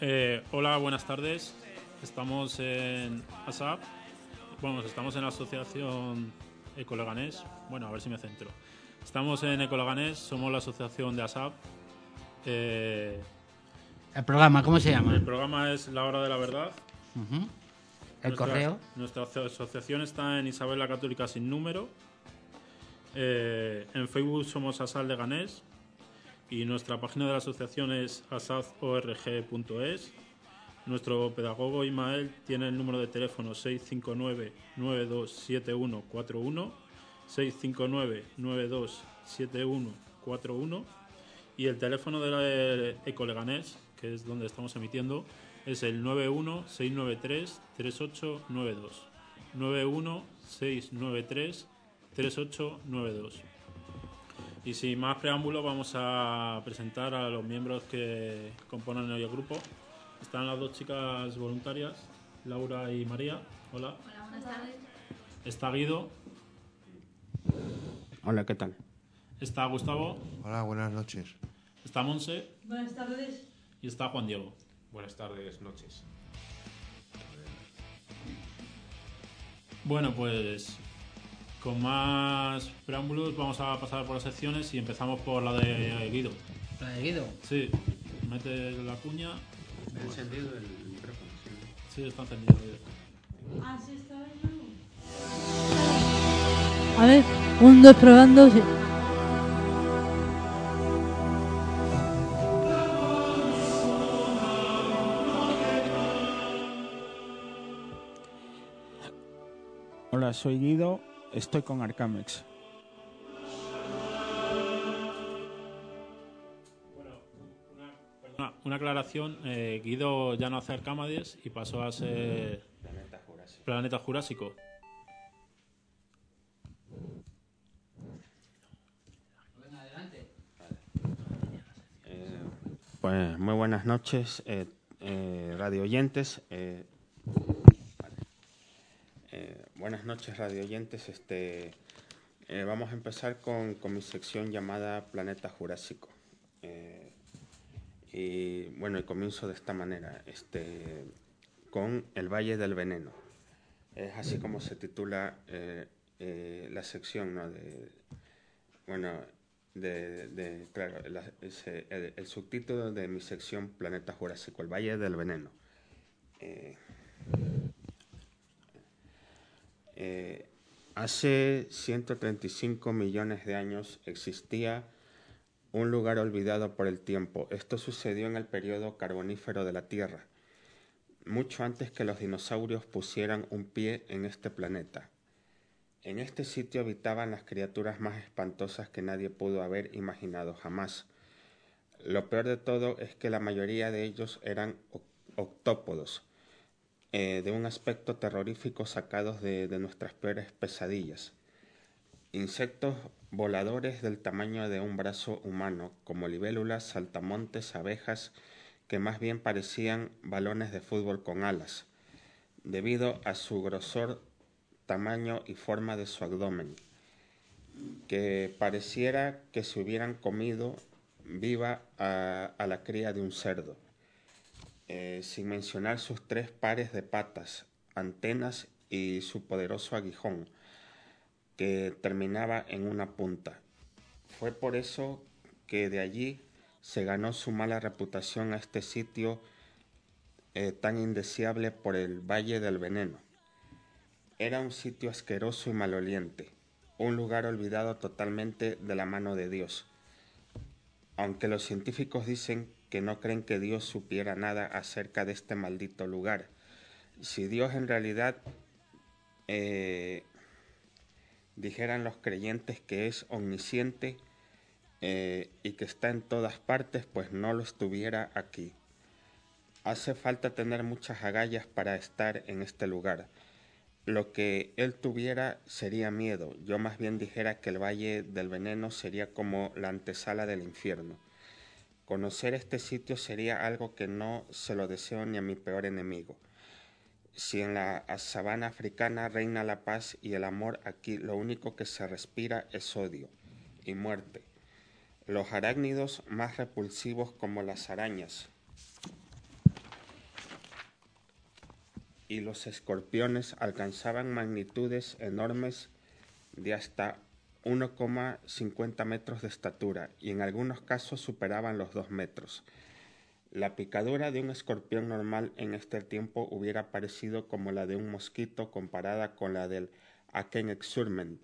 Hola, buenas tardes. Estamos en ASAP. Bueno, estamos en la asociación Ecoleganés. Bueno, a ver si me centro. Estamos en Ecoleganés, somos la asociación de ASAP. ¿El programa cómo se llama? El programa es La Hora de la Verdad. ¿El correo? Nuestra asociación está en Isabel la Católica sin número. En Facebook somos ASAP Leganés. Y nuestra página de la asociación es asaporg.es. Nuestro pedagogo Ismael tiene el número de teléfono 659-927141, 659-927141 y el teléfono de Ecoleganés, que es donde estamos emitiendo, es el 91-693-3892. 91-693-3892. Y sin más preámbulo vamos a presentar a los miembros que componen el grupo. Están las dos chicas voluntarias, Laura y María. Hola. Hola, buenas tardes. Está Guido. Hola, ¿qué tal? Está Gustavo. Hola, buenas noches. Está Monse. Buenas tardes. Y está Juan Diego. Buenas tardes, noches. Bueno, pues con más preámbulos vamos a pasar por las secciones y empezamos por la de Guido. ¿La de Guido? Sí, mete la cuña. ¿Me ha encendido el micrófono? Sí, está encendido. Ah, sí, está bien. A ver, 1, 2, probando. Sí. Hola, soy Guido, estoy con Arcamex. Una aclaración, Guido ya no hace Arcámades y pasó a ser Planeta Jurásico. Bueno, adelante. Pues muy buenas noches, radio oyentes. Buenas noches, radio oyentes. Vamos a empezar con mi sección llamada Planeta Jurásico. Y bueno, y comienzo de esta manera, con el Valle del Veneno. Es así como se titula la sección, ¿no? Claro, el subtítulo de mi sección Planeta Jurásico, el Valle del Veneno. Hace 135 millones de años existía un lugar olvidado por el tiempo. Esto sucedió en el periodo carbonífero de la Tierra, mucho antes que los dinosaurios pusieran un pie en este planeta. En este sitio habitaban las criaturas más espantosas que nadie pudo haber imaginado jamás. Lo peor de todo es que la mayoría de ellos eran octópodos, de un aspecto terrorífico sacados de nuestras peores pesadillas. Insectos voladores del tamaño de un brazo humano, como libélulas, saltamontes, abejas, que más bien parecían balones de fútbol con alas, debido a su grosor, tamaño y forma de su abdomen, que pareciera que se hubieran comido viva a la cría de un cerdo, sin mencionar sus 3 pares de patas, antenas y su poderoso aguijón, que terminaba en una punta. Fue por eso que de allí se ganó su mala reputación a este sitio tan indeseable por el Valle del Veneno. Era un sitio asqueroso y maloliente, un lugar olvidado totalmente de la mano de Dios. Aunque los científicos dicen que no creen que Dios supiera nada acerca de este maldito lugar, si Dios en realidad dijeran los creyentes que es omnisciente y que está en todas partes, pues no lo estuviera aquí. Hace falta tener muchas agallas para estar en este lugar. Lo que él tuviera sería miedo. Yo más bien dijera que el Valle del Veneno sería como la antesala del infierno. Conocer este sitio sería algo que no se lo deseo ni a mi peor enemigo. Si en la sabana africana reina la paz y el amor, aquí lo único que se respira es odio y muerte. Los arácnidos más repulsivos, como las arañas, y los escorpiones alcanzaban magnitudes enormes de hasta 1,50 metros de estatura y en algunos casos superaban los 2 metros. La picadura de un escorpión normal en este tiempo hubiera parecido como la de un mosquito comparada con la del Akenexurmen.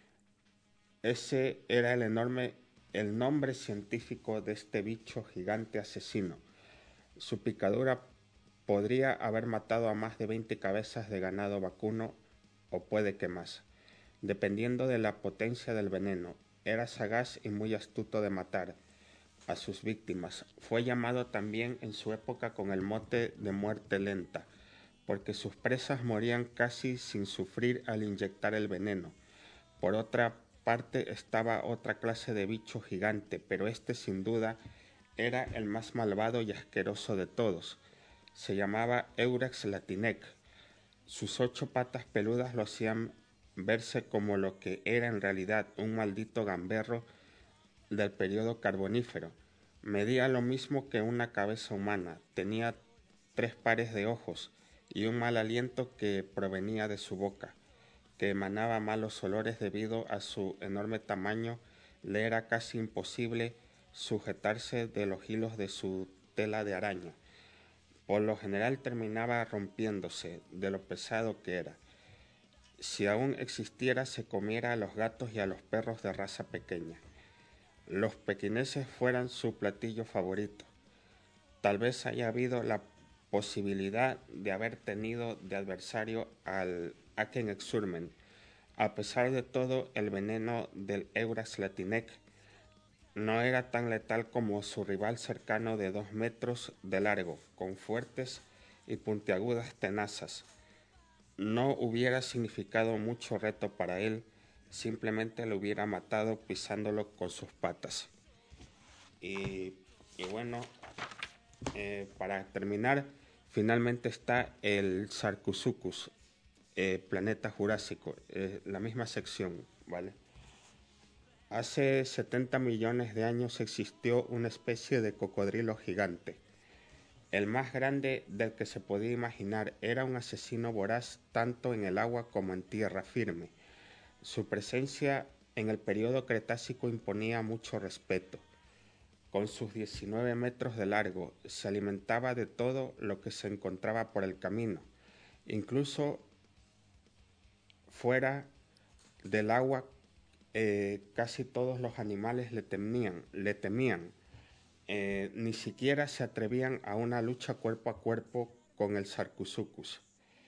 Ese era el nombre científico de este bicho gigante asesino. Su picadura podría haber matado a más de 20 cabezas de ganado vacuno o puede que más, dependiendo de la potencia del veneno. Era sagaz y muy astuto de matar a sus víctimas. Fue llamado también en su época con el mote de muerte lenta, porque sus presas morían casi sin sufrir al inyectar el veneno. Por otra parte estaba otra clase de bicho gigante, pero este sin duda era el más malvado y asqueroso de todos. Se llamaba Eurex latinec. Sus 8 patas peludas lo hacían verse como lo que era en realidad un maldito gamberro del periodo carbonífero. Medía lo mismo que una cabeza humana, tenía 3 pares de ojos y un mal aliento que provenía de su boca, que emanaba malos olores debido a su enorme tamaño. Le era casi imposible sujetarse de los hilos de su tela de araña. Por lo general terminaba rompiéndose de lo pesado que era. Si aún existiera, se comiera a los gatos y a los perros de raza pequeña. Los pequineses fueran su platillo favorito. Tal vez haya habido la posibilidad de haber tenido de adversario al Akenexurmen. A pesar de todo, el veneno del Eurex latinec no era tan letal como su rival cercano de 2 metros de largo, con fuertes y puntiagudas tenazas. No hubiera significado mucho reto para él, simplemente lo hubiera matado pisándolo con sus patas. Y bueno, para terminar, finalmente está el Sarcosuchus, planeta Jurásico, la misma sección, ¿vale? Hace 70 millones de años existió una especie de cocodrilo gigante. El más grande del que se podía imaginar. Era un asesino voraz tanto en el agua como en tierra firme. Su presencia en el periodo Cretácico imponía mucho respeto. Con sus 19 metros de largo, se alimentaba de todo lo que se encontraba por el camino. Incluso fuera del agua, casi todos los animales le temían. Ni siquiera se atrevían a una lucha cuerpo a cuerpo con el Sarcosuchus.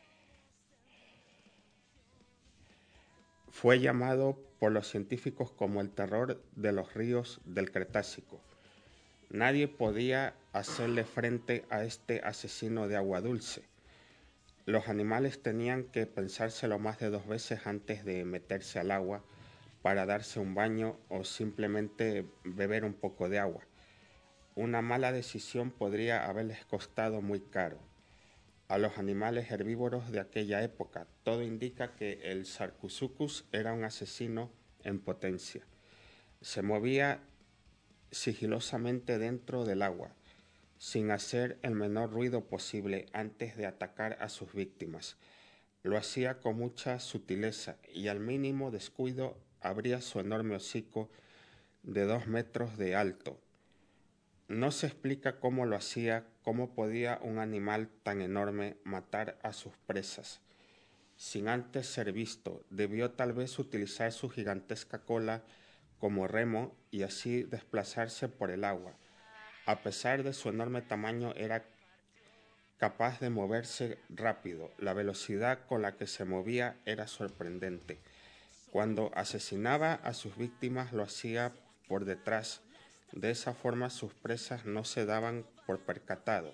Fue llamado por los científicos como el terror de los ríos del Cretácico. Nadie podía hacerle frente a este asesino de agua dulce. Los animales tenían que pensárselo más de 2 veces antes de meterse al agua para darse un baño o simplemente beber un poco de agua. Una mala decisión podría haberles costado muy caro a los animales herbívoros de aquella época. Todo indica que el Sarcosuchus era un asesino en potencia. Se movía sigilosamente dentro del agua, sin hacer el menor ruido posible antes de atacar a sus víctimas. Lo hacía con mucha sutileza y al mínimo descuido abría su enorme hocico de 2 metros de alto. No se explica cómo lo hacía, cómo podía un animal tan enorme matar a sus presas sin antes ser visto. Debió tal vez utilizar su gigantesca cola como remo y así desplazarse por el agua. A pesar de su enorme tamaño, era capaz de moverse rápido. La velocidad con la que se movía era sorprendente. Cuando asesinaba a sus víctimas, lo hacía por detrás. De esa forma sus presas no se daban por percatado.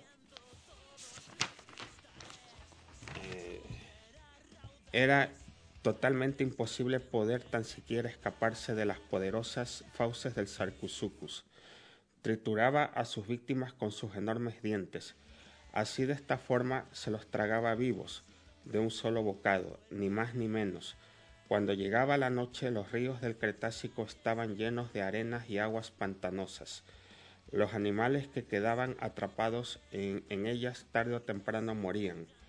Era totalmente imposible poder tan siquiera escaparse de las poderosas fauces del Sarcosuchus. Trituraba a sus víctimas con sus enormes dientes. Así, de esta forma se los tragaba vivos, de un solo bocado, ni más ni menos. Cuando llegaba la noche, los ríos del Cretácico estaban llenos de arenas y aguas pantanosas. Los animales que quedaban atrapados en ellas tarde o temprano morían.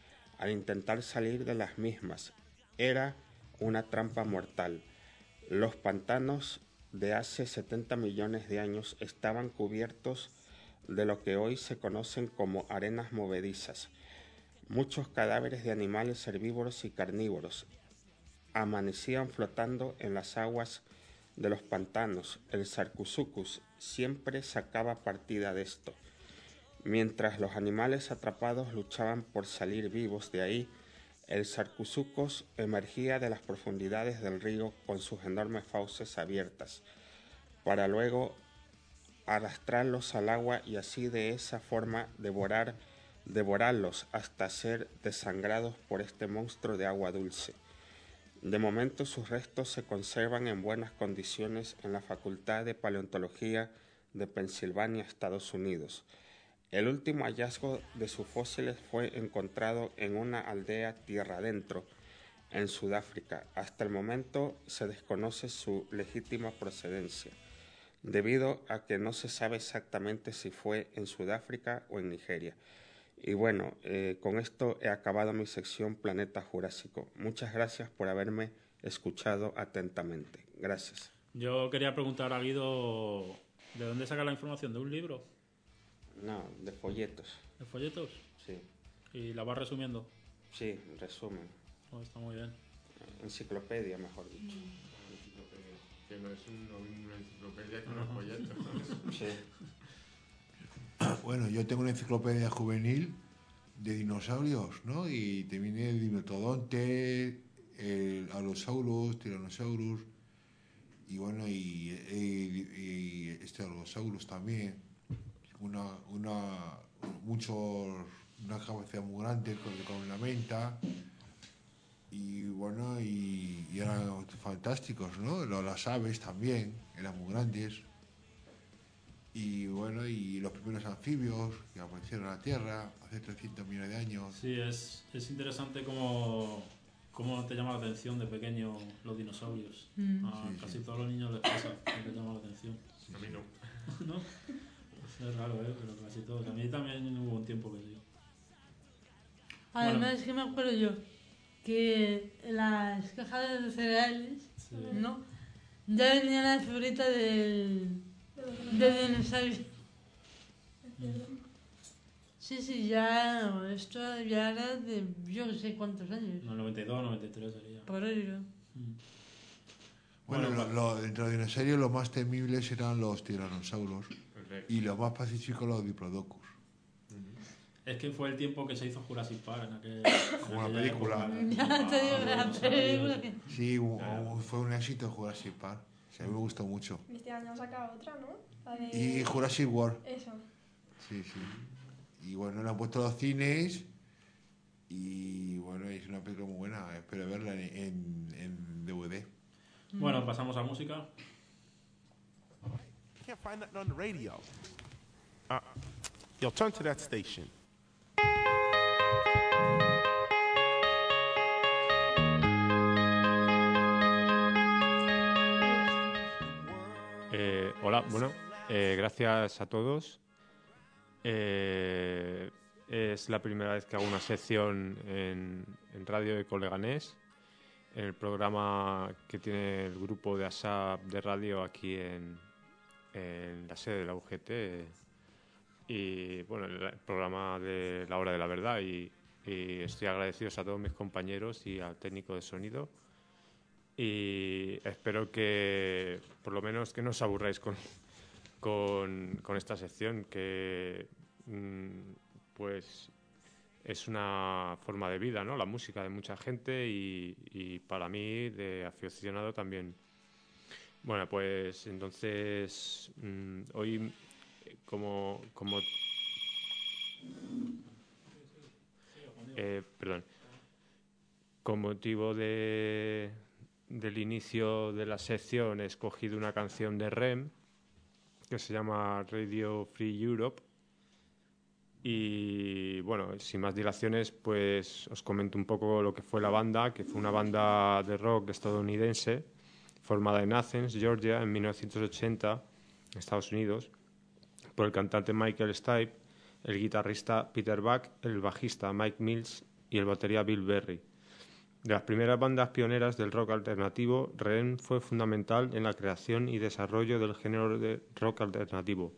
al intentar salir de las mismas. Era una trampa mortal. Los pantanos de hace 70 millones de años estaban cubiertos de lo que hoy se conocen como arenas movedizas. Muchos cadáveres de animales herbívoros y carnívoros amanecían flotando en las aguas de los pantanos. El Sarcosuchus siempre sacaba partida de esto. Mientras los animales atrapados luchaban por salir vivos de ahí, el Sarcosuchus emergía de las profundidades del río con sus enormes fauces abiertas, para luego arrastrarlos al agua y así de esa forma devorarlos hasta ser desangrados por este monstruo de agua dulce. De momento sus restos se conservan en buenas condiciones en la Facultad de Paleontología de Pensilvania, Estados Unidos. El último hallazgo de sus fósiles fue encontrado en una aldea tierra adentro, en Sudáfrica. Hasta el momento se desconoce su legítima procedencia, debido a que no se sabe exactamente si fue en Sudáfrica o en Nigeria. Y bueno, con esto he acabado mi sección Planeta Jurásico. Muchas gracias por haberme escuchado atentamente. Gracias. Yo quería preguntar a Guido, ¿de dónde saca la información? ¿De un libro? No, de folletos. ¿De folletos? Sí, ¿Y la vas resumiendo? sí, resumen. Oh, está muy bien. Enciclopedia, mejor dicho. Que no es una enciclopedia con los folletos. Sí. Bueno, yo tengo una enciclopedia juvenil de dinosaurios, ¿no? Y te viene el Dimetrodonte, el Allosaurus, Tyrannosaurus, y bueno, y este Allosaurus también. Una capacidad muy grande con una menta. Y bueno, y eran fantásticos, ¿no? Las aves también eran muy grandes. Y bueno, y los primeros anfibios que aparecieron en la Tierra hace 300 millones de años. Sí, es interesante cómo te llama la atención de pequeño los dinosaurios. A Sí, casi sí. todos los niños les pasa que les llama la atención. A mí no. ¿No? Es raro, pero casi todos. A mí también hubo un tiempo que sí. Además, es que me acuerdo yo que en las cajas de cereales, Sí. ¿no? Ya venía la figurita del dinosaurio. Sí, ya, esto ya era de yo no sé cuántos años. No, 92, 93 sería. Por ello. Bueno, Bueno, entre los dinosaurios los más temibles eran los tiranosaurus y los más pacíficos los diplodocus. Es que fue el tiempo que se hizo Jurassic Park en aquel. Como la aquella película. época. Ya te digo, la Los película dinosaurios. que... Sí, fue un éxito Jurassic Park. Sí, a mí me gustó mucho. Este año han sacado otra, ¿no? La de... Y Jurassic World. Eso. Sí, sí. Y bueno, la han puesto en los cines y bueno, es una película muy buena. Espero verla en DVD. Bueno, pasamos a música. Can't find nothing on the radio. Yo, turn to that station. Hola, bueno, gracias a todos. Es la primera vez que hago una sección en Radio de Leganés, en el programa que tiene el grupo de ASAP de radio aquí en la sede de la UGT. Y bueno, el programa de La Hora de la Verdad. Y estoy agradecido a todos mis compañeros y al técnico de sonido. Y espero que, por lo menos, que no os aburráis con esta sección, que pues es una forma de vida, ¿no? La música de mucha gente y para mí de aficionado también. Bueno, pues entonces hoy con motivo del inicio de la sección he escogido una canción de REM que se llama Radio Free Europe. Y bueno, sin más dilaciones, pues os comento un poco lo que fue la banda, que fue una banda de rock estadounidense formada en Athens, Georgia, en 1980, en Estados Unidos, por el cantante Michael Stipe, el guitarrista Peter Buck, el bajista Mike Mills y el batería Bill Berry. De las primeras bandas pioneras del rock alternativo, REM fue fundamental en la creación y desarrollo del género de rock alternativo.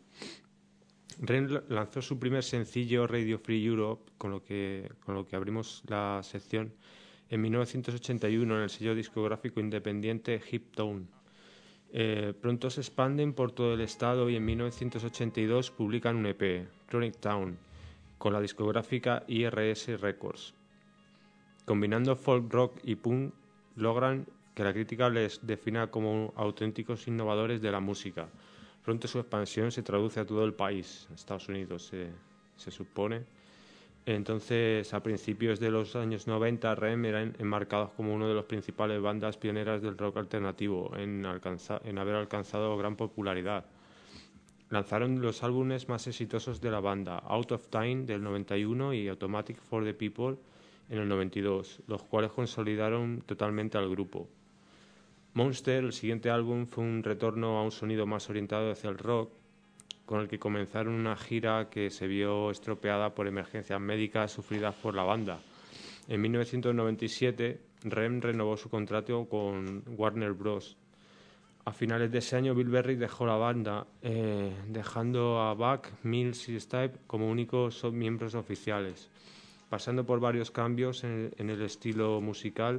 REM lanzó su primer sencillo, Radio Free Europe, con lo que abrimos la sección, en 1981 en el sello discográfico independiente Hip Tone. Pronto se expanden por todo el estado y en 1982 publican un EP, Chronic Town, con la discográfica IRS Records. Combinando folk rock y punk, logran que la crítica les defina como auténticos innovadores de la música. Pronto su expansión se traduce a todo el país, Estados Unidos se supone. Entonces, a principios de los años 90, REM eran enmarcados como una de las principales bandas pioneras del rock alternativo en haber alcanzado gran popularidad. Lanzaron los álbumes más exitosos de la banda, Out of Time del 91 y Automatic for the People en el 92, los cuales consolidaron totalmente al grupo. Monster, el siguiente álbum, fue un retorno a un sonido más orientado hacia el rock, con el que comenzaron una gira que se vio estropeada por emergencias médicas sufridas por la banda. En 1997, REM renovó su contrato con Warner Bros. A finales de ese año, Bill Berry dejó la banda, dejando a Buck, Mills y Stipe como únicos miembros oficiales. Pasando por varios cambios en el estilo musical,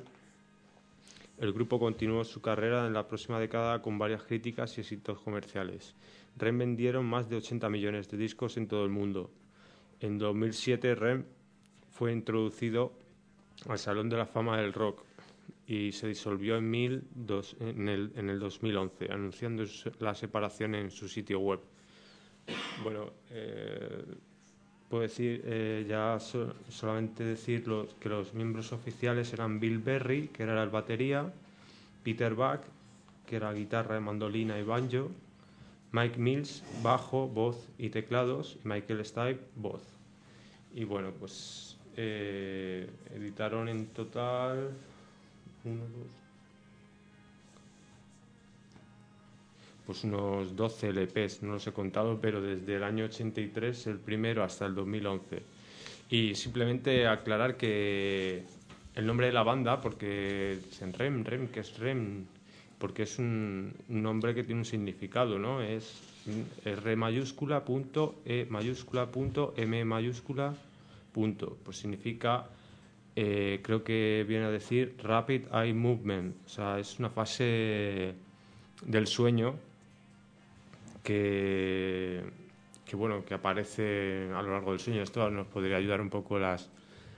el grupo continuó su carrera en la próxima década con varias críticas y éxitos comerciales. REM vendieron más de 80 millones de discos en todo el mundo. En 2007, REM fue introducido al Salón de la Fama del Rock y se disolvió en el 2011, anunciando la separación en su sitio web. Bueno, puedo decir, solamente decir que los miembros oficiales eran Bill Berry, que era el batería, Peter Buck, que era guitarra, mandolina y banjo, Mike Mills, bajo, voz y teclados, y Michael Stipe, voz. Y bueno, pues editaron en total unos 12 LPs, no los he contado, pero desde el año 83, el primero, hasta el 2011. Y simplemente aclarar que el nombre de la banda, porque dicen REM, que es REM, porque es un nombre que tiene un significado, ¿no? Es R mayúscula, punto, E mayúscula, punto, M mayúscula, punto. Pues significa, creo que viene a decir Rapid Eye Movement. O sea, es una fase del sueño que aparece a lo largo del sueño. Esto nos podría ayudar un poco las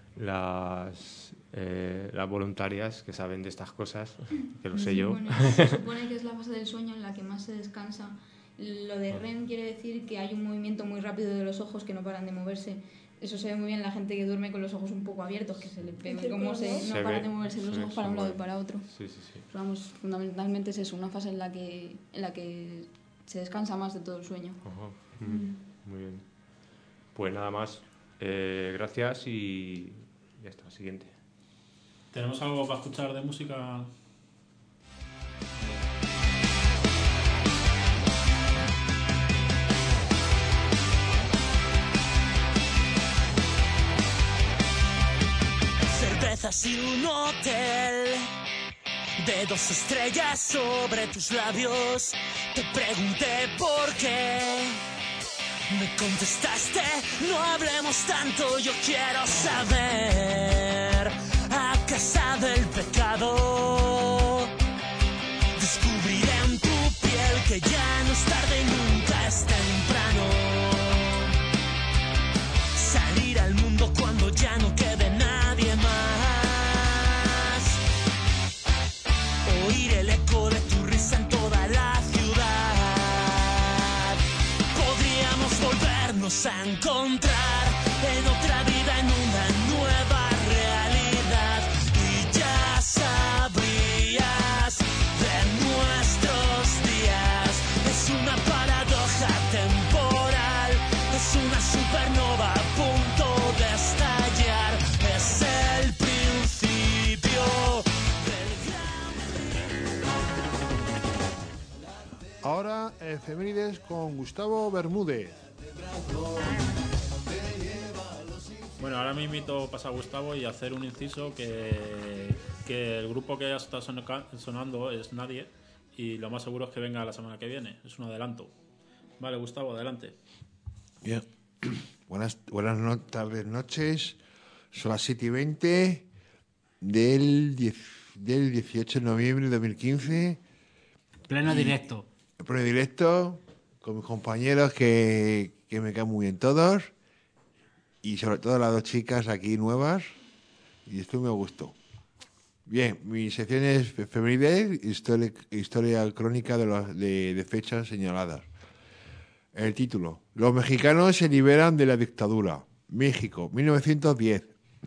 voluntarias que saben de estas cosas, que lo sé yo. Se supone que es la fase del sueño en la que más se descansa. Lo de REM quiere decir que hay un movimiento muy rápido de los ojos que no paran de moverse. Eso se ve muy bien en la gente que duerme con los ojos un poco abiertos, que se le ve cómo no paran de moverse los ojos para un lado y para otro. Sí. Pero vamos, fundamentalmente es eso, una fase en la que se descansa más de todo el sueño. Muy bien. Pues nada más. Gracias y ya está, siguiente. ¿Tenemos algo para escuchar de música? Cervezas y un hotel de 2 estrellas sobre tus labios. Te pregunté por qué. Me contestaste, no hablemos tanto, yo quiero saber. A casa del pecado, descubriré en tu piel que ya no es tarde y nunca es temprano. Salir al mundo cuando ya no quede nadie más. Oír el eco de tu risa en toda la ciudad. Podríamos volvernos a encontrar en otra vida, en una nueva realidad. Y ya sabrías de nuestros días. Es una paradoja temporal, es una supernova a punto de estallar. Es el principio del gran... Ahora, efemérides con Gustavo Bermúdez. Bueno, ahora me invito pasa Gustavo y hacer un inciso que el grupo que ya está sonando es Nadie y lo más seguro es que venga la semana que viene. Es un adelanto. Vale, Gustavo, adelante. Bien. Buenas tardes, noches. Son las 7:20 del 18 de noviembre de 2015. Pleno directo. Pleno directo con mis compañeros que me caen muy bien todos. Y sobre todo las dos chicas aquí nuevas. Y esto me gustó. Bien, mi sección es efemérides, historia crónica de fechas señaladas. El título: Los mexicanos se liberan de la dictadura. México, 1910.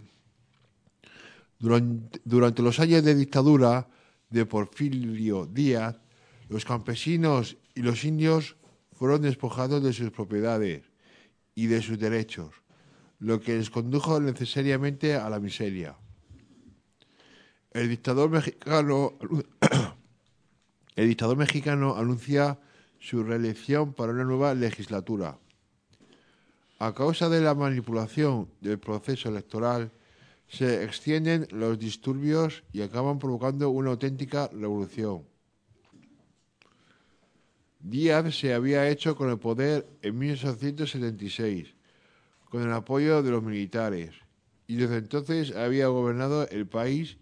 Durante los años de dictadura de Porfirio Díaz, los campesinos y los indios fueron despojados de sus propiedades y de sus derechos, lo que les condujo necesariamente a la miseria. El dictador mexicano anuncia su reelección para una nueva legislatura. A causa de la manipulación del proceso electoral, se extienden los disturbios y acaban provocando una auténtica revolución. Díaz se había hecho con el poder en 1876, con el apoyo de los militares, y desde entonces había gobernado el país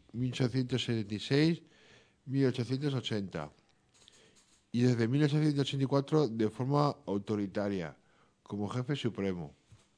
1876-1880, y desde 1884 de forma autoritaria, como jefe supremo.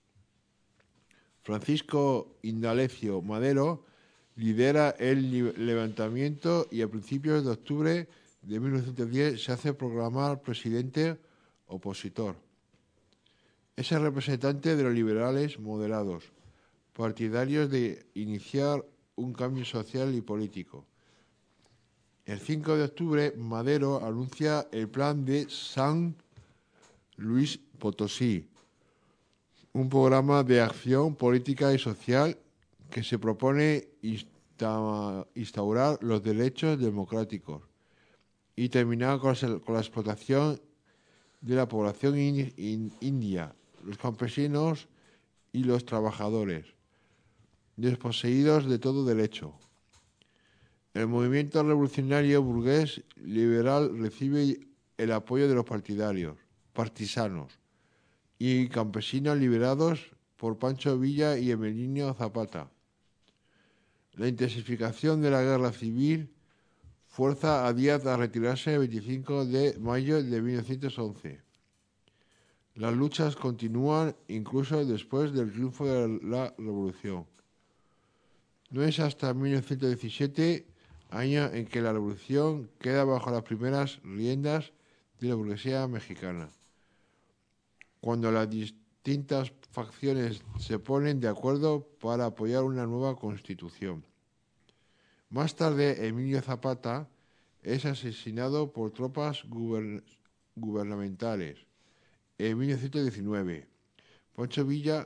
Francisco Indalecio Madero lidera el levantamiento y a principios de octubre de 1910 se hace proclamar presidente opositor. Es el representante de los liberales moderados, partidarios de iniciar un cambio social y político. El 5 de octubre, Madero anuncia el Plan de San Luis Potosí, un programa de acción política y social que se propone instaurar los derechos democráticos y terminar con la explotación de la población india, los campesinos y los trabajadores, desposeídos de todo derecho. El movimiento revolucionario burgués liberal recibe el apoyo de los partisanos y campesinos liberados por Pancho Villa y Emiliano Zapata. La intensificación de la guerra civil fuerza a Díaz a retirarse el 25 de mayo de 1911. Las luchas continúan incluso después del triunfo de la revolución. No es hasta 1917, año en que la revolución queda bajo las primeras riendas de la burguesía mexicana, cuando las distintas facciones se ponen de acuerdo para apoyar una nueva constitución. Más tarde, Emilio Zapata es asesinado por tropas gubernamentales en 1919. Pancho Villa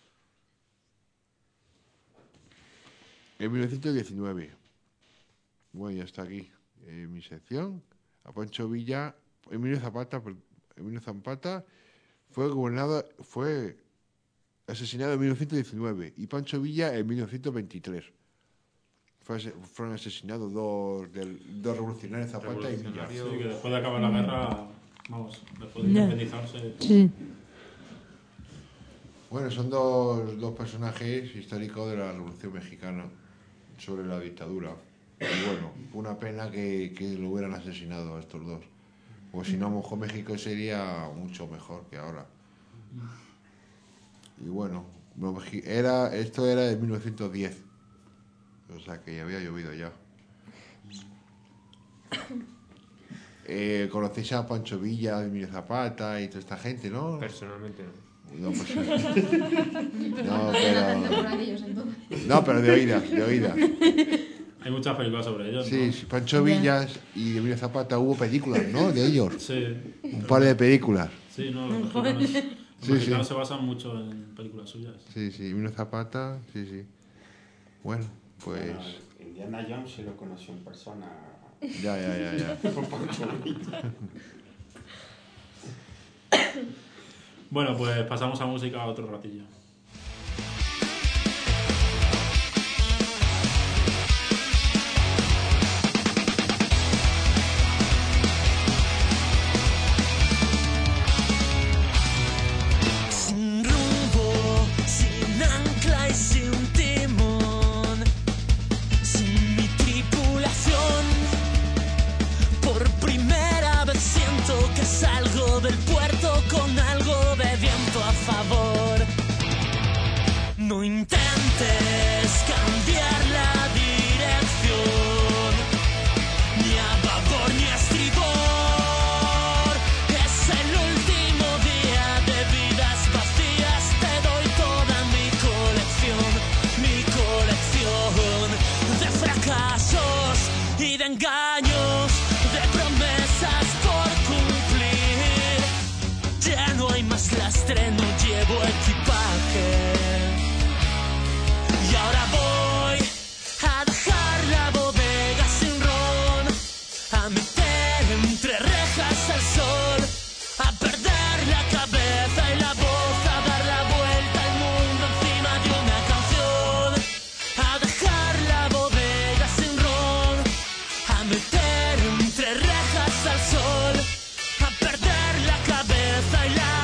en 1919. Bueno, ya está aquí mi sección. A Pancho Villa, Emilio Zapata fue asesinado en 1919 y Pancho Villa en 1923. Fueron asesinados dos revolucionarios, Zapata y Villa. Sí, que después de acabar la guerra, después de independizarse. Sí. Bueno, son dos personajes históricos de la Revolución Mexicana sobre la dictadura. Y bueno, una pena que lo hubieran asesinado a estos dos. Pues si no, a lo mejor México sería mucho mejor que ahora. Y bueno, esto era de 1910. O sea que ya había llovido ya. Conocéis a Pancho Villa, Emilio Zapata y toda esta gente, ¿no? Personalmente no. No, pero de oídas. Hay muchas películas sobre ellos, Sí, ¿no? sí, Pancho Villas y Emilio Zapata, hubo películas, ¿no? De ellos. Sí. Un par de películas. Sí, no, los mexicanos se basan mucho en películas suyas. Sí, Emilio Zapata, sí. Bueno, pues... Bueno, Indiana Jones sí lo conoció en persona. Ya. Por Pancho Villa. Bueno, pues pasamos a música otro ratillo. años de promesas por cumplir. Ya no hay más lastre, no llevo equipaje. Y ahora voy a dejar la bodega sin ron, a meter entre rejas al sol, a perder la cabeza y la voz, a dar la vuelta al mundo encima de una canción, a dejar la bodega sin ron, a meter entre rejas al sol, a perder la cabeza y la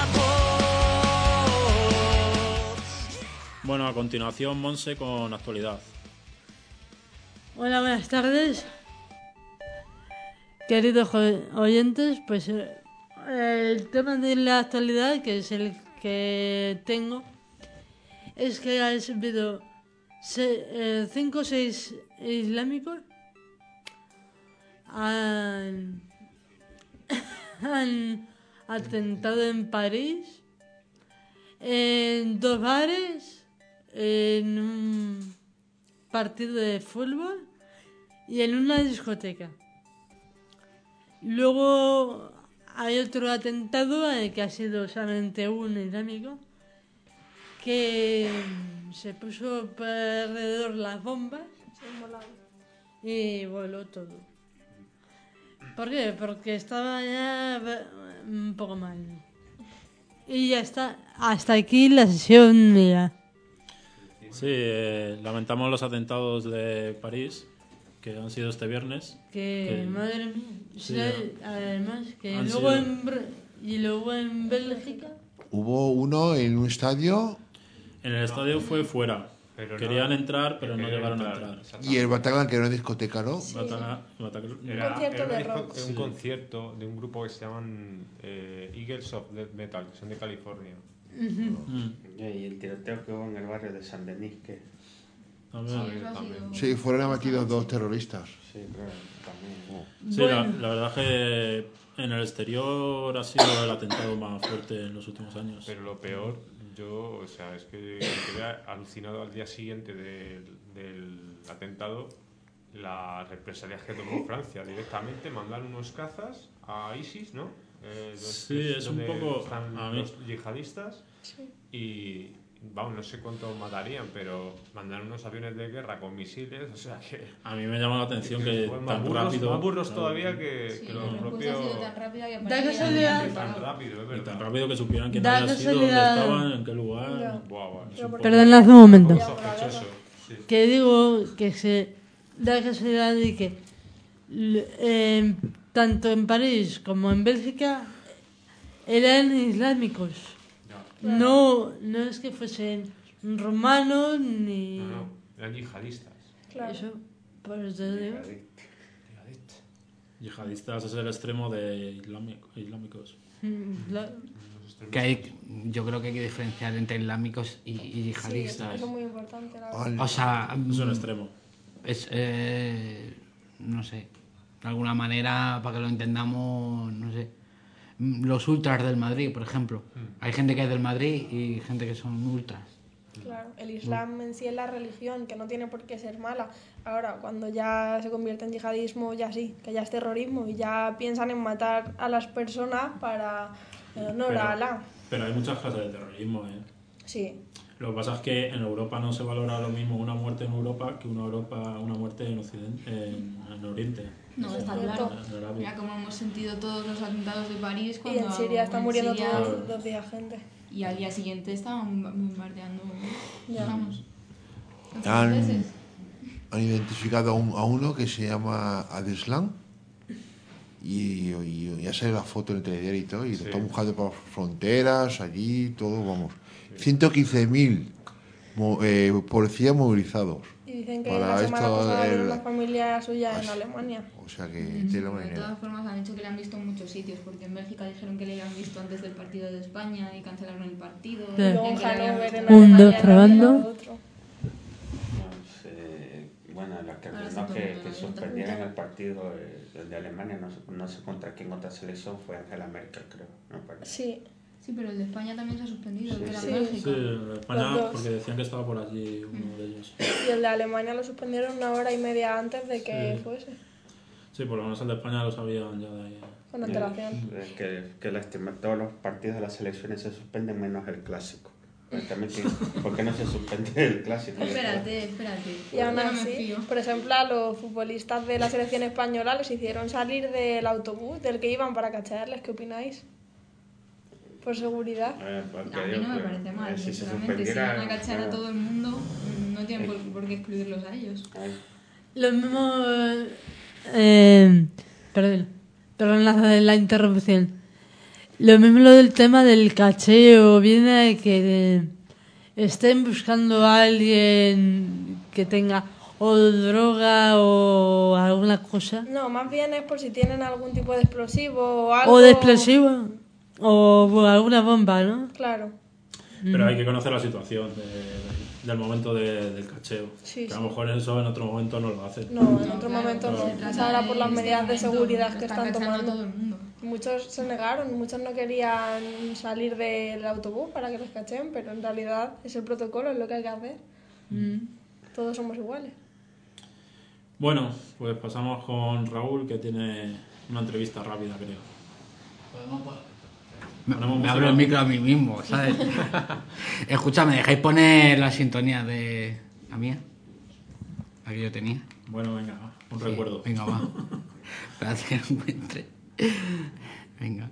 voz. Bueno, a continuación, Monse con actualidad. Hola, buenas tardes. Queridos oyentes, pues el tema de la actualidad, que es el que tengo, es que ha habido 5 o 6 islámicos han atentado en París, en 2 bares, en un partido de fútbol y en una discoteca. Luego hay otro atentado que ha sido solamente un islámico que se puso por alrededor las bombas y voló todo. ¿Por qué? Porque estaba ya un poco mal. Y ya está. Hasta aquí la sesión mía. Sí, lamentamos los atentados de París, que han sido este viernes. Madre mía. Sí, además, que han luego sido- en Bélgica. Hubo uno en un estadio En el estadio fue fuera. Pero Querían no- entrar, pero no querían llegaron a entrar, entrar. y el Bataclan, que era una discoteca, ¿no? Sí. Era concierto una de disco- rock. un concierto de un grupo que se llaman Eagles of Death Metal, que son de California. Y el tiroteo que hubo en el barrio de San Denis, que También. Sí, eso ha sido- Sí, fueron abatidos 2 terroristas. sí, claro, también. Sí, la verdad que en el exterior ha sido el atentado más fuerte en los últimos años. Pero lo peor, yo, o sea, es que me quedé alucinado al día siguiente del atentado, las represalias que tomó Francia. Directamente mandaron unos cazas a ISIS, ¿no? Sí, es un donde poco- están a mí- los yihadistas. Y, vamos, no sé cuánto matarían, pero mandaron unos aviones de guerra con misiles, o sea que... A mí me llama la atención que fueron tan más burros, rápido... más burros claro, todavía que Sí, los la respuesta propios... ha sido tan rápida que Da parece que casualidad- ya Tan habían rápido, es y verdad. tan rápido que supieran quién Da había sido, dónde casualidad- estaban, en qué lugar... Ya. Buah, buah, es Pero un por- poco- Perdonad un momento. un poco sospechoso. Sí. Que digo que se da casualidad de que tanto en París como en Bélgica eran islámicos. No es que fuesen romanos ni No, no, eran yihadistas. Claro. eso. Por eso te digo. Yihadistas es el extremo de islámicos. Claro. Que hay, yo creo que hay que diferenciar entre islámicos y Sí, yihadistas. eso es muy importante. La verdad. Al- O sea, Es un extremo. es, no sé, de alguna manera, para que lo entendamos, no sé, los ultras del Madrid, por ejemplo. Hay gente que es del Madrid y gente que son ultras. Claro, el Islam en sí es la religión, que no tiene por qué ser mala. Ahora, cuando ya se convierte en yihadismo, ya sí, que ya es terrorismo y ya piensan en matar a las personas para en honor a Alá. Pero hay muchas clases de terrorismo, ¿eh? Sí, Lo que pasa es que en Europa no se valora lo mismo una muerte en Europa que una muerte en Occidente, en Oriente. No, está cierto. claro. En Arabia. Mira cómo hemos sentido todos los atentados de París y cuando en Siria está en muriendo Siria- todos los días gente. Y al día siguiente estaban bombardeando. Ya. Vamos. Han, Veces. han identificado a uno que se llama Adeslam y ya sale la foto en el telediario y todo, y Sí. lo están buscando por fronteras, allí, todo, vamos. 115.000 policías movilizados. Y dicen que Para la semana esto, pasada el- vieron una familia suya en Alemania. O sea que Mm, tela de marinera. todas formas han dicho que le han visto en muchos sitios, porque en Bélgica dijeron que le habían visto antes del partido de España y cancelaron el partido. Sí. Y luego Decían en que le habían Hannover, visto en en Un, Alemania, dos, probando. también otro. Bueno, lo que Ahora ordenó sí, todo el que mundo lo suspendieran avienta. el partido de Alemania, no sé contra quién otra selección, fue Angela Merkel, creo. Me parece. Sí, Sí, pero el de España también se ha suspendido, el que era Sí. en Bélgica. Sí, en España, Los dos. porque decían que estaba por allí uno de ellos. y el de Alemania lo suspendieron 1 hora y media antes de que Sí. fuese. Sí, por lo menos el de España lo sabían ya de ahí. Con antelación. Que lástima, todos los partidos de las selecciones se suspenden menos el clásico. ¿Por qué no se suspende el clásico? Espérate. Y aún Yo no me así, fío. por ejemplo, a los futbolistas de la selección española les hicieron salir del autobús del que iban para cacharles. ¿Qué opináis? Por seguridad. A mí no me parece mal, Si se sinceramente. Si van a suspendiera... cachar a todo el mundo, no tienen por qué excluirlos a ellos. Lo mismo. Perdón la interrupción. Lo mismo lo del tema del cacheo. Viene de que estén buscando a alguien que tenga o droga o alguna cosa. No, más bien es por si tienen algún tipo de explosivo o algo. O de explosivo. O alguna bomba, ¿no? Claro. Pero hay que conocer la situación del momento del cacheo. Sí, que a lo mejor eso en otro momento no lo hacen. No, en otro momento no. Se trata Es ahora por las de medidas de este seguridad momento, que están están cachando a tomando. todo el mundo. Muchos se negaron, muchos no querían salir del autobús para que los cachen, pero en realidad es el protocolo, es lo que hay que hacer. Todos somos iguales. Bueno, pues pasamos con Raúl, que tiene una entrevista rápida, creo. Me abro el micro a mí mismo, ¿sabes? Escúchame, ¿dejáis poner la sintonía de la mía? La que yo tenía. Bueno, venga, un recuerdo. Venga, va. Espérate que lo encuentre. Venga.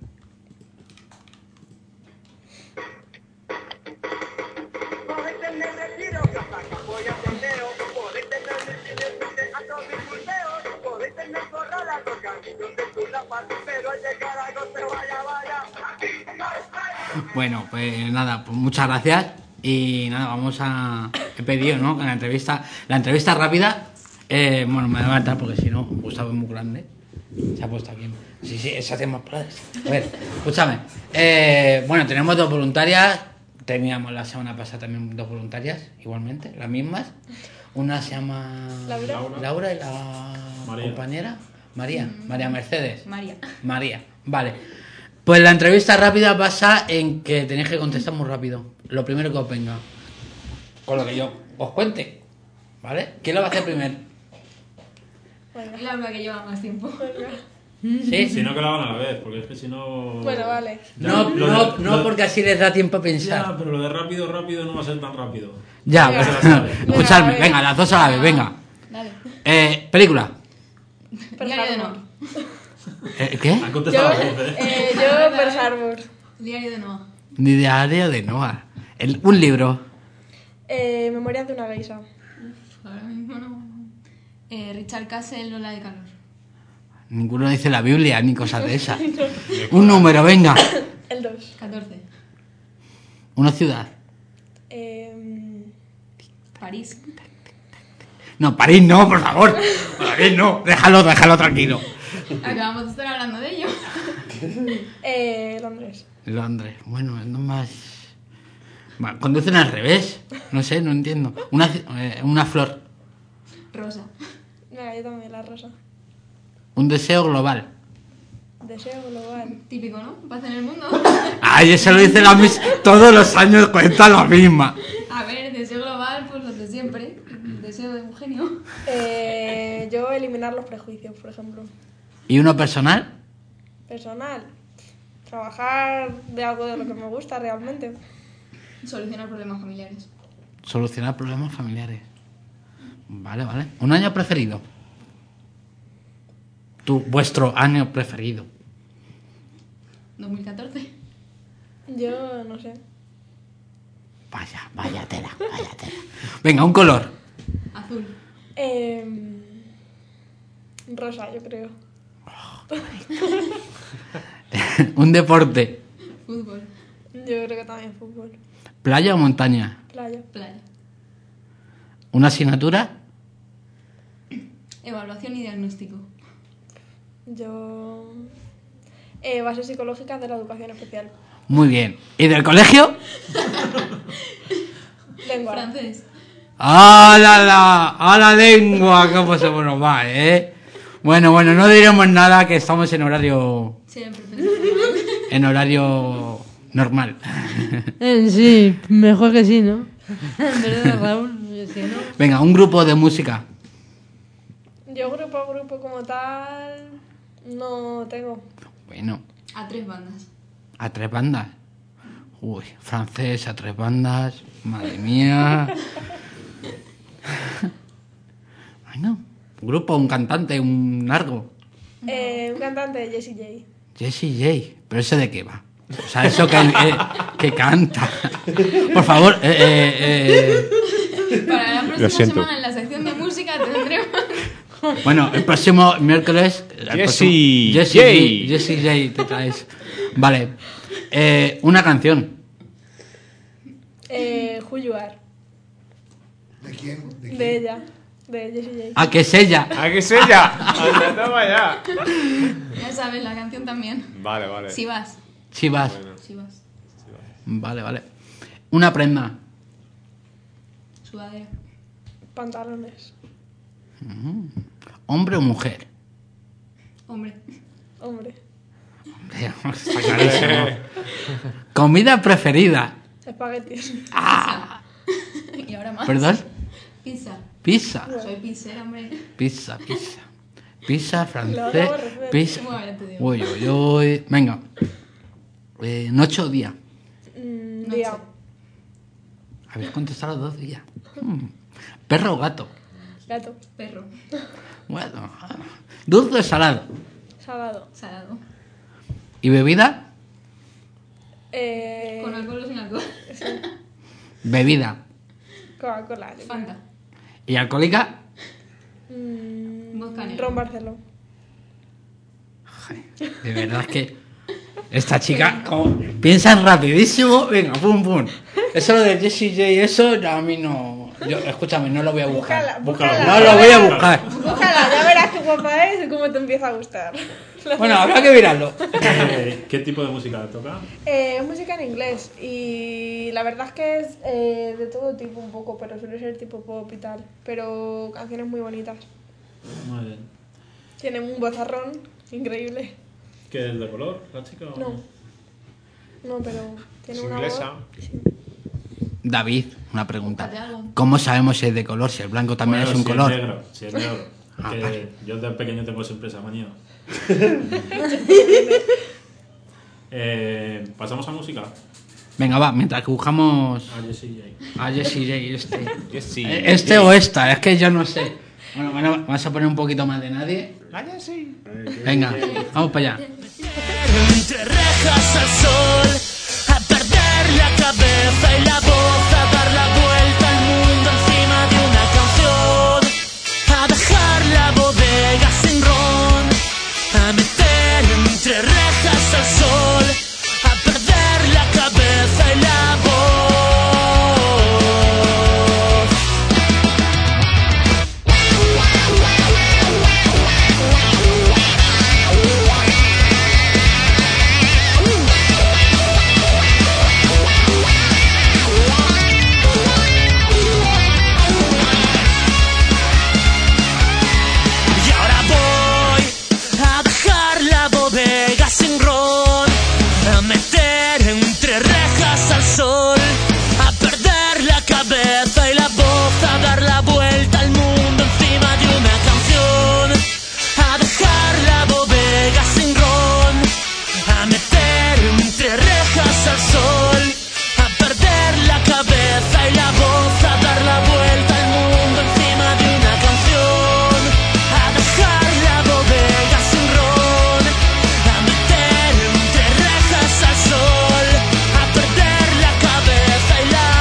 Bueno, pues nada, pues muchas gracias. Y nada, vamos a... He pedido, ¿no? Que la entrevista rápida... bueno, me voy a levantar porque si no, Gustavo es muy grande. Se ha puesto aquí. Sí, se hacen más planes. A ver, escúchame. Bueno, tenemos 2 voluntarias. Teníamos la semana pasada también 2 voluntarias, igualmente, las mismas. Una se llama Laura y la compañera María Mercedes. María, vale. Pues la entrevista rápida pasa en que tenéis que contestar muy rápido. Lo primero que os venga. Con lo que yo os cuente. ¿Vale? ¿Quién lo va a hacer primero? Laura, que lleva más tiempo. ¿Sí? Si no, que lo hagan a la vez, porque es que si no... Bueno, vale. No, porque así les da tiempo a pensar. Ya, pero lo de rápido no va a ser tan rápido. Ya, Venga, escuchadme, venga, las 2 a la vez, venga. Dale. Película. Diario de Noah. ¿Qué? Han contestado las 12. Yo, Pearl Harbor. Diario de Noah. Diario de Noah. Un libro. Memorias de una geisha. Ahora mismo no. Richard Castle, Lola de calor. Ninguno dice la Biblia ni cosas de esas. Un número, venga. El 2. 14. Una ciudad. París. No, París no, por favor. París no. Déjalo tranquilo. Acabamos de estar hablando de ello. Londres. Londres. Bueno, es más... Conducen al revés. No sé, no entiendo. Una flor. Rosa. Venga, yo también, la rosa. Un deseo global. Deseo global. Típico, ¿no? Paz en el mundo. Ay, eso lo dice la misma. Todos los años cuenta la misma. A ver, deseo global, pues los de siempre. Deseo de un genio. Yo eliminar los prejuicios, por ejemplo. ¿Y uno personal? Personal. Trabajar de algo de lo que me gusta realmente. Solucionar problemas familiares. Solucionar problemas familiares. Vale. ¿Un año preferido? Vuestro año preferido. 2014. Yo no sé. Vaya tela. Venga, un color. Azul. Rosa, yo creo. Un deporte. Fútbol. Yo creo que también fútbol. ¿Playa o montaña? Playa. ¿Una asignatura? Evaluación y diagnóstico. Yo... bases psicológicas de la educación especial. Muy bien. ¿Y del colegio? Lengua. Francés. ¡A la lengua! ¿Cómo se nos va, Bueno, no diremos nada, que estamos en horario... Siempre En horario normal. Sí, mejor que sí, ¿no? En verdad, Raúl, si no... Venga, un grupo de música. Yo grupo como tal no tengo. Bueno, A 3 bandas. a 3 bandas. Uy, francés a 3 bandas. Madre mía. Bueno, grupo, un cantante, un largo. Un cantante, Jessie J. Jessie J. ¿Pero ese de qué va? O sea, eso que canta. Por favor, Para la Lo próxima siento. semana en la sección de música tendremos... bueno, el próximo miércoles... Jessie Jessie J. J te traes. Vale. Una canción. Who You Are. ¿De quién? ¿De quién? De ella. De Jessie J. ¿A que es ella? ¿A qué es ella? ¡Anda, toma ya! Ya sabes, la canción también. Vale, vale. Si vas. Si vas. Si vas. Vale. Una prenda. Sudadera. Pantalones. ¿Hombre o mujer? Hombre. Hombre. Está clarísimo. Comida preferida. Espaguetis. Y ahora más. ¿Perdón? Pizza. Pizza. Soy pizzera, hombre. Pizza. Pizza, francés. Lo hago Pizza. Bueno, ya te digo. Uy. Venga. ¿Noche o día? Día. Habéis contestado los 2 días. ¿Perro o gato? Gato. Perro. Bueno. ¿Dulce o salado? Salado. Salado. ¿Y bebida? ¿Con alcohol o sin alcohol? Sí. Bebida. Coca-Cola. Fanta. ¿Y alcohólica? Vodka negro. Ron Barceló. De verdad que esta chica como, piensan rapidísimo. Venga, pum. Eso de Jessie J, eso a mí no... escúchame, no lo voy a buscar. Búscala. No lo voy a buscar. Búscala, ya verás qué guapa es y cómo te empieza a gustar. Bueno, habrá que mirarlo. ¿Qué tipo de música toca? Es música en inglés y la verdad es que es de todo tipo un poco, pero suele ser tipo pop y tal. Pero canciones muy bonitas. Muy bien. Tienen un vozarrón increíble. ¿Qué es de color, la chica? o No, pero tiene ¿Es una inglesa? voz. David, una pregunta. Búscate algo. ¿Cómo sabemos si es de color? Si el blanco también Bueno, es un si color. Es negro, si es negro. Que vale. yo de pequeño tengo siempre esa manía. Pasamos a música. Venga, va, mientras que buscamos A Jessie J. a Jessie J Jessie este o esta, es que yo no sé. Bueno, vamos a poner un poquito más de nadie. Venga, vamos para allá. Entre rejas al sol, a perder la cabeza y la voz, a dar la vuelta al mundo encima de una canción, a dejar la bodega sin ron, a meter entre rejas al sol, a perder la cabeza y la voz. Y ahora voy a dejar la bodega sin ron, a meter entre rejas al sol, a perder la cabeza y la voz, a dar la vuelta al mundo encima de una canción, a dejar la bodega sin ron, a meter entre rejas al sol, a perder la cabeza y la voz, a dar la vuelta al mundo encima de una canción, a dejar la bodega sin ron, a meter entre rejas al sol, a perder la cabeza y la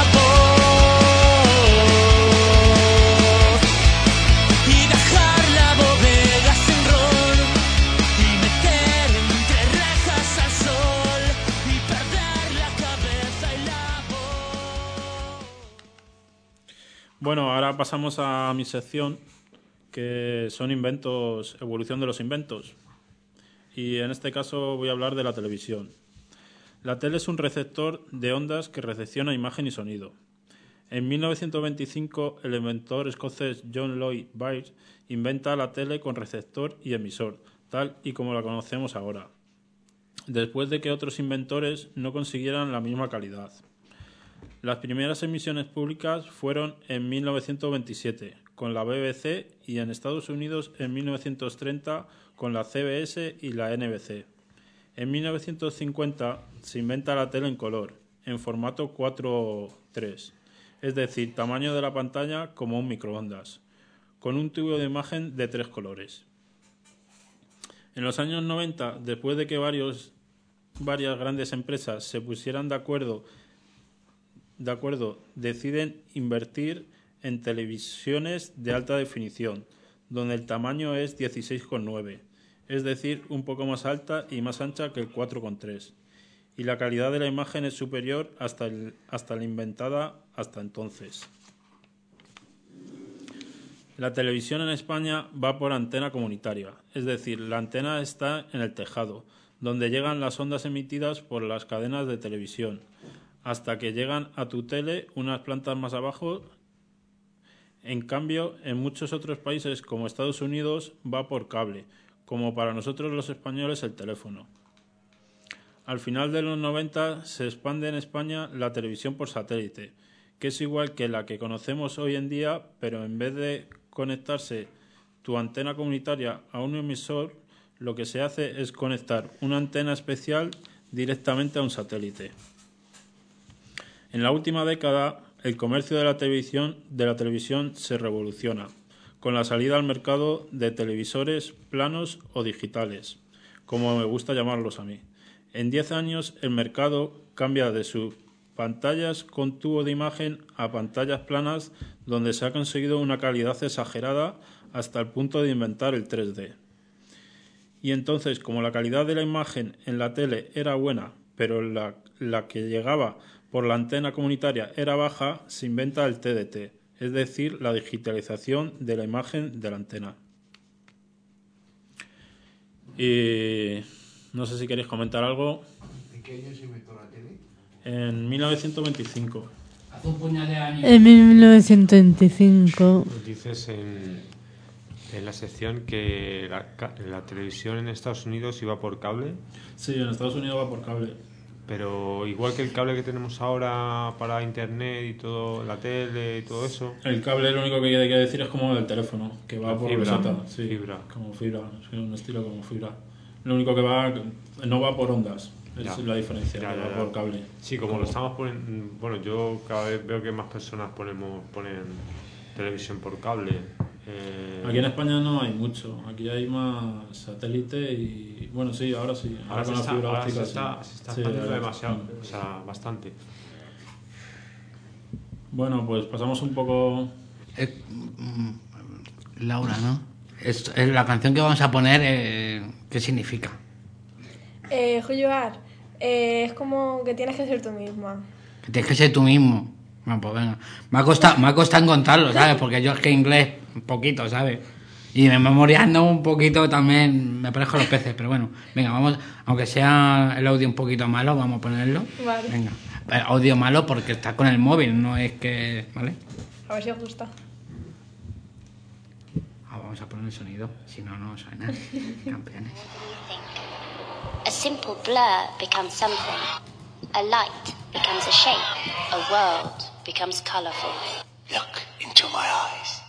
voz, y dejar la bodega sin ron, y meter entre rejas al sol, y perder la cabeza y la voz. Bueno, ahora pasamos a mi sección, que son inventos, evolución de los inventos. Y en este caso voy a hablar de la televisión. La tele es un receptor de ondas que recepciona imagen y sonido. En 1925, el inventor escocés John Lloyd Byres inventa la tele con receptor y emisor, tal y como la conocemos ahora, después de que otros inventores no consiguieran la misma calidad. Las primeras emisiones públicas fueron en 1927, con la BBC y en Estados Unidos en 1930 con la CBS y la NBC. En 1950 se inventa la tele en color, en formato 4:3, es decir, tamaño de la pantalla como un microondas, con un tubo de imagen de 3 colores. En los años 90, después de que varias grandes empresas se pusieran de acuerdo, deciden invertir en televisiones de alta definición, donde el tamaño es 16:9, es decir, un poco más alta y más ancha que el 4:3, y la calidad de la imagen es superior hasta la inventada hasta entonces. La televisión en España va por antena comunitaria, es decir, la antena está en el tejado, donde llegan las ondas emitidas por las cadenas de televisión, hasta que llegan a tu tele unas plantas más abajo. En cambio, en muchos otros países como Estados Unidos va por cable, como para nosotros los españoles el teléfono. Al final de los 90 se expande en España la televisión por satélite, que es igual que la que conocemos hoy en día, pero en vez de conectarse tu antena comunitaria a un emisor, lo que se hace es conectar una antena especial directamente a un satélite. En la última década, el comercio de la televisión se revoluciona, con la salida al mercado de televisores planos o digitales, como me gusta llamarlos a mí. En 10 años, el mercado cambia de sus pantallas con tubo de imagen a pantallas planas, donde se ha conseguido una calidad exagerada hasta el punto de inventar el 3D. Y entonces, como la calidad de la imagen en la tele era buena, pero la que llegaba por la antena comunitaria era baja, se inventa el TDT, es decir, la digitalización de la imagen de la antena. Y no sé si queréis comentar algo. ¿En qué año se inventó la tele? En 1925. Hace un puñado de años. En 1925. Dices en la sección que la televisión en Estados Unidos iba por cable. Sí, en Estados Unidos va por cable. Pero igual que el cable que tenemos ahora para internet y todo, la tele y todo eso. El cable, lo único que hay que decir es como del teléfono, que va por fibra. roseta. Sí, Fibra. Como fibra, es un estilo como fibra. Lo único que no va por ondas, es la diferencia, que va por cable. Sí, como lo estamos poniendo, bueno, yo cada vez veo que más personas ponen televisión por cable. Aquí en España no hay mucho, aquí hay más satélite y bueno, sí, ahora sí. Ahora con la fibra óptica se está expandiendo demasiado, o sea, bastante. Bueno, pues pasamos un poco... Laura, ¿no? Es la canción que vamos a poner, ¿qué significa? Julluar, es como que tienes que ser tú misma. Que tienes que ser tú mismo. Bueno, pues venga. Me ha costado encontrarlo, ¿sabes? Porque yo es que inglés un poquito, ¿sabes? Y me memoriando un poquito también me parezco a los peces, pero bueno, venga, vamos, aunque sea el audio un poquito malo, vamos a ponerlo. Vale. Venga, audio malo porque está con el móvil, no es que, ¿vale? A ver si os gusta. Vamos a poner el sonido, si no, no suena. Campeones. A simple blur becomes something. A light becomes a shape. A world becomes colorful. Look into my eyes.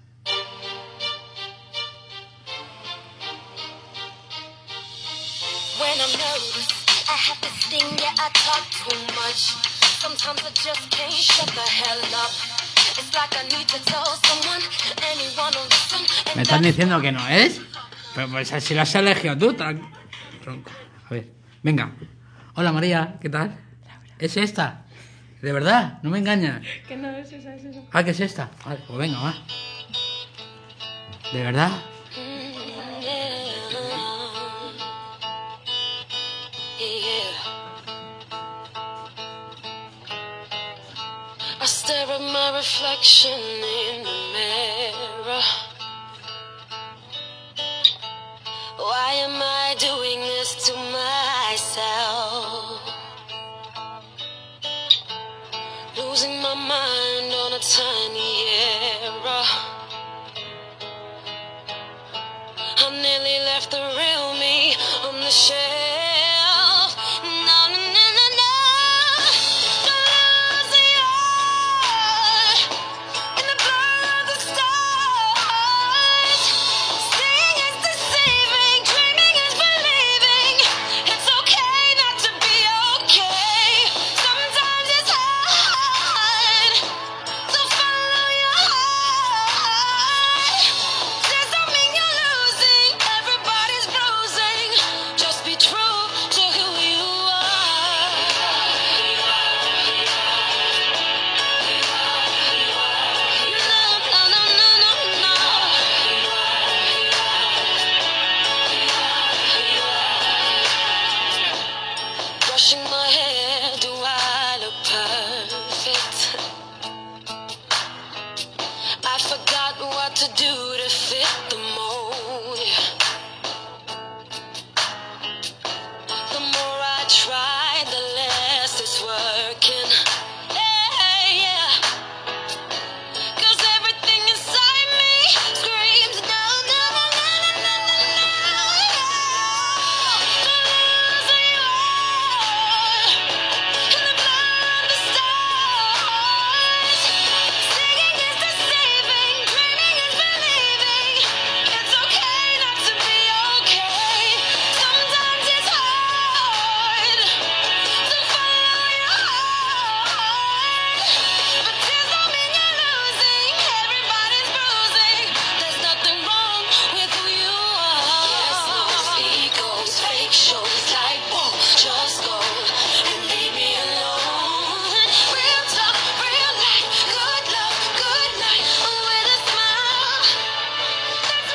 When I'm nervous, I have this thing, yeah, I talk too much. Sometimes I just can't shut the hell up. It's like I need to tell someone, anyone will listen. ¿Me estás diciendo que no es? Pero pues si lo has elegido tú, tronco. A ver, venga. Hola María, ¿qué tal? ¿Es esta? ¿De verdad? ¿No me engañas? Que no es esa, es esa. Ah, ¿que es esta? Vale, pues venga, va. ¿De verdad? I stare at my reflection in the mirror. Why am I doing this to myself? Losing my mind on a tiny error. I nearly left the real me on the shelf. No, no, no, no, no. Don't lose the eye in the blur of the stars. do to fit the mold. The more I try, the less it's working. Yeah, yeah. 'Cause everything inside me screams no, no, no, no, no, no, no, no. The loser you are, in the blur of the stars. Singing is deceiving, dreaming is believing. It's okay not to be okay. Sometimes it's hard to follow your heart, but tears don't mean you're losing. Everybody's bruising. There's nothing wrong with who you are. Yes, those egos, fake shows like whoa, just go and leave me alone. Real talk, real life, good love, good night, with a smile. That's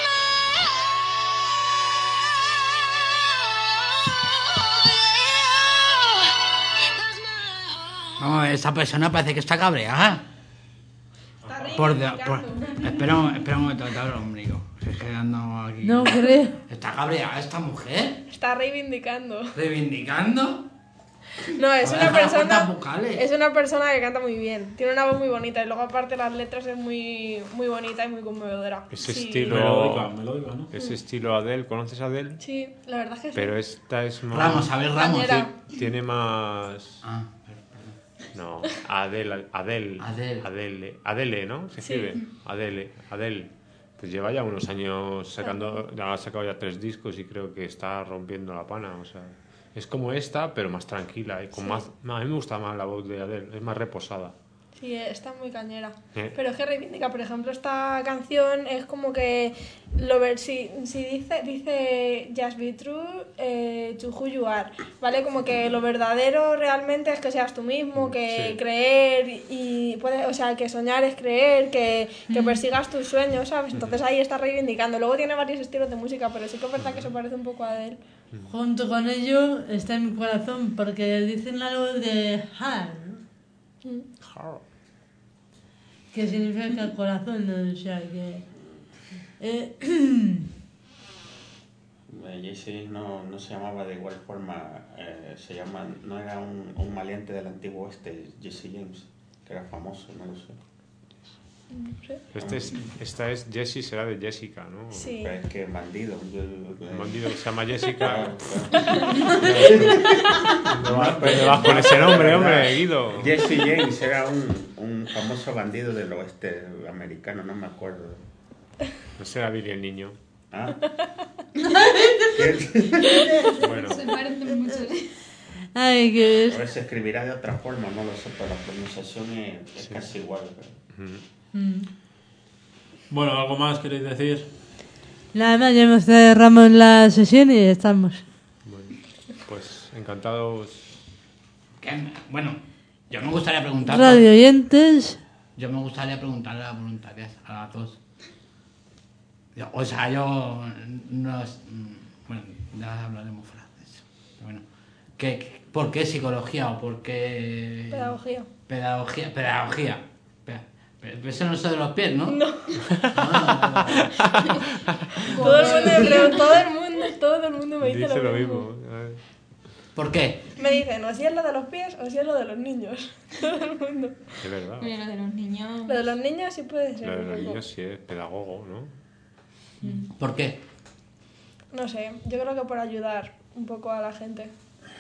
Vamos a ver, esta persona parece que está cabreada. Espera un momento, te hablo, hombre. Se está quedando aquí. No creo. ¿Está cabreada esta mujer? Está reivindicando. ¿Reivindicando? No, es A ver, una las persona. cuerdas vocales. Es una persona que canta muy bien. Tiene una voz muy bonita y luego aparte las letras es muy, muy bonita y muy conmovedora. Ese Sí. estilo. Melódica, ¿no? Ese estilo Adele, ¿conoces a Adele? Sí, la verdad es que sí. Pero esta es más. Ramos, a ver, Ramos. Cañera. Tiene más. Ah, No, Adele, ¿no? Se Sí. escribe. Adele. Pues lleva ya unos años sacando, ya ha sacado ya 3 discos y creo que está rompiendo la pana, o sea, es como esta, pero más tranquila y con Sí. más, a mí me gusta más la voz de Adele, es más reposada. Sí, está muy cañera. Eh. Pero es que reivindica, por ejemplo, esta canción es como que si dice just be true to who you are, ¿vale? Como que lo verdadero realmente es que seas tú mismo, que Sí. creer y o sea, que soñar es creer, que persigas tus sueños, ¿sabes? Entonces ahí está reivindicando. Luego tiene varios estilos de música, pero sí que es verdad que se parece un poco a él. Junto con ello está en mi corazón porque dicen algo de heart, ¿no? Que significa corazón, ¿no? O sea que... Jay-Z no se llamaba de igual forma, no era un maleante del antiguo oeste, Jesse James, que era famoso, no lo sé. Esta es Jessie, será de Jessica, ¿no? Sí. Pero es que bandido. Un bandido que se llama Jessica. Claro. ¿Dónde vas con ese nombre, hombre, Guido? Jesse James era un famoso bandido del oeste americano, no me acuerdo. No será Billy el niño. ¿Ah? Bueno. Se parecen mucho. Ay, que A ver, se escribirá de otra forma, no lo sé, pero la pronunciación es casi igual. Bueno, ¿algo más queréis decir? Nada más, ya hemos cerramos la sesión y estamos. Bueno, pues encantados. Bueno, yo me gustaría preguntar. Radio oyentes. Yo me gustaría preguntarle a las voluntarias, a las dos. O sea, yo no. Bueno, ya hablaremos fuera de eso. Pero bueno, ¿por qué psicología o por qué. Pedagogía. Pedagogía. Pero eso no es de los pies, ¿no? No. Todo el mundo me dice Dice lo lo mismo. mismo. A ver. ¿Por qué? Me dicen, o si es lo de los pies o si es lo de los niños. Todo el mundo. Es verdad. Mira, lo de los niños. Lo de los niños sí puede ser. Lo de un los poco. niños sí es pedagogo, ¿no? ¿Por qué? No sé, yo creo que por ayudar un poco a la gente.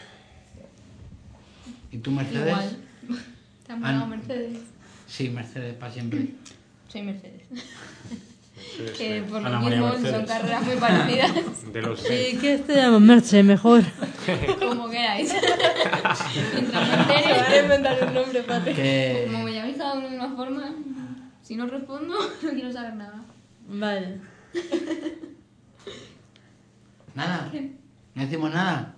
¿Y tú, Mercedes? Igual. ¿Te han pagado Mercedes? Sí, Mercedes, para siempre. Soy Mercedes. Sí, Que sí. por lo Ana María mismo Mercedes. son carreras muy parecidas. De los ¿Y qué te llamas Merche? Mejor. Como queráis. Mientras me Se van a entere. inventar un nombre, Pati. Que... Como me llaméis cada uno de una forma, si no respondo, no quiero saber nada. Vale. Nada. No decimos nada.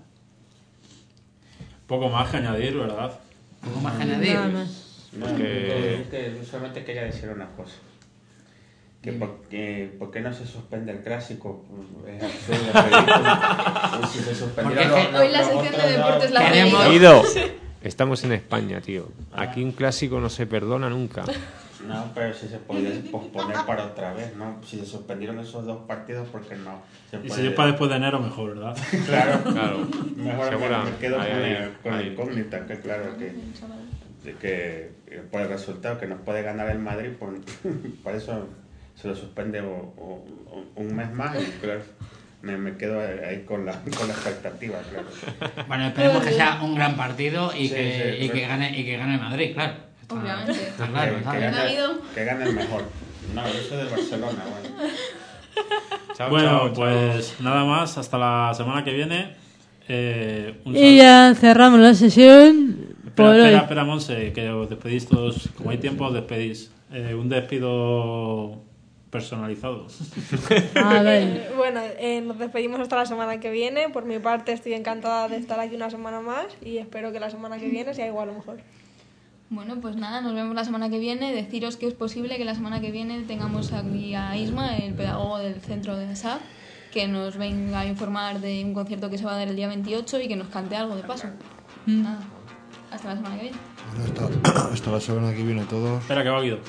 Poco más que añadir, ¿verdad? Poco más que añadir. Nada más. No, Que- yo solamente quería decir una cosa. Que ¿por qué no se suspende el clásico? Es absurdo. Ridículo. Si se suspendiera Porque es que los- Hoy la los sección otros de deportes la Queremos- pedí. Guido, estamos en España, tío. Aquí un clásico no se perdona nunca. No, pero si se podía posponer para otra vez, ¿no? Si se suspendieron esos 2 partidos, ¿por qué no? Y si es para después de enero, mejor, ¿verdad? Claro, Claro. Mejor me quedo Ahí. con la incógnita, que claro que por el resultado que nos puede ganar el Madrid, pues, por eso se lo suspende un mes más y claro, me quedo ahí con la expectativa, claro. Bueno, esperemos que sea un gran partido y, Sí, que gane el Madrid, claro. Obviamente. Está claro, que, ¿sabes? que gane el mejor. No, yo soy del Barcelona, bueno. Chao, Bueno, chao, pues nada más, hasta la semana que viene. Un Y ya cerramos la sesión por hoy. Espera, Monse, que os despedís todos, como hay tiempo, os despedís. Un despido personalizado. Bueno, nos despedimos hasta la semana que viene. Por mi parte, estoy encantada de estar aquí una semana más y espero que la semana que viene sea igual o mejor. Bueno, pues nada, nos vemos la semana que viene. Deciros que es posible que la semana que viene tengamos aquí a Isma, el pedagogo del centro de ASAP, que nos venga a informar de un concierto que se va a dar el día 28 y que nos cante algo de paso. Nada, hasta la semana que viene. Bueno, hasta la semana que viene a todos. Espera, que va Guido.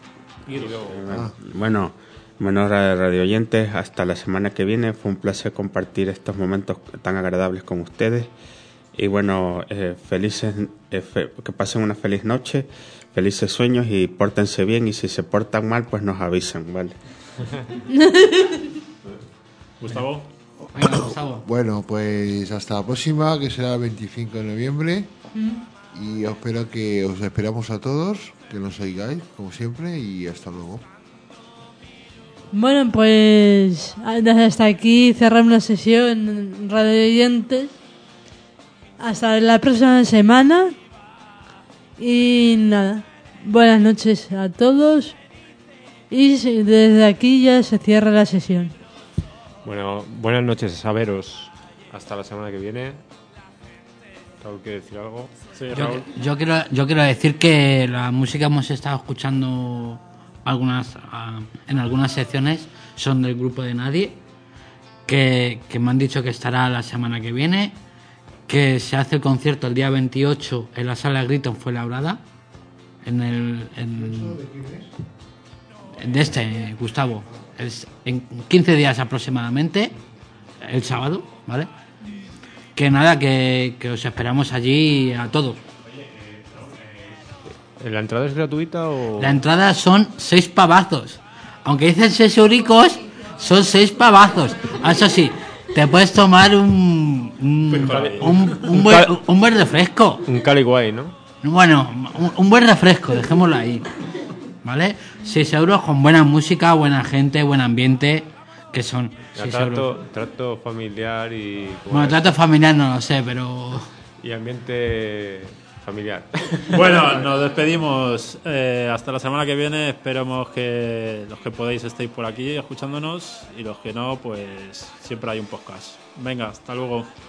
Bueno, radio oyentes, hasta la semana que viene. Fue un placer compartir estos momentos tan agradables con ustedes. Y bueno, felices, que pasen una feliz noche, felices sueños y pórtense bien. Y si se portan mal, pues nos avisan, ¿vale? Gustavo. Bueno, pues hasta la próxima, que será el 25 de noviembre. Y espero que os esperamos a todos, que nos oigáis, como siempre, y hasta luego. Bueno, pues hasta aquí cerramos la sesión, radio oyentes. Hasta la próxima semana. Y nada, buenas noches a todos. Y desde aquí ya se cierra la sesión. Bueno, buenas noches, saberos. Hasta la semana que viene. Raúl, ¿quiere decir algo? Sí, Raúl. Yo quiero decir que la música que hemos estado escuchando en algunas secciones son del grupo de Nadie, que me han dicho que estará la semana que viene, que se hace el concierto el día 28 en la sala Grito en Fuenlabrada, de Gustavo, en 15 días aproximadamente, el sábado, ¿vale? Que nada, que os esperamos allí a todos. ¿La entrada es gratuita o...? La entrada son 6 pavazos. Aunque dicen 6 euricos, son 6 pavazos. Eso sí, te puedes tomar un buen refresco. Un Cali Guay, ¿no? Bueno, un buen refresco, dejémoslo ahí. ¿Vale? 6 euros con buena música, buena gente, buen ambiente. Que son 6 euros. Trato familiar y... Bueno, trato familiar no lo sé, pero... Y ambiente familiar. Bueno, nos despedimos. Hasta la semana que viene. Esperamos que los que podéis estéis por aquí escuchándonos. Y los que no, pues siempre hay un podcast. Venga, hasta luego.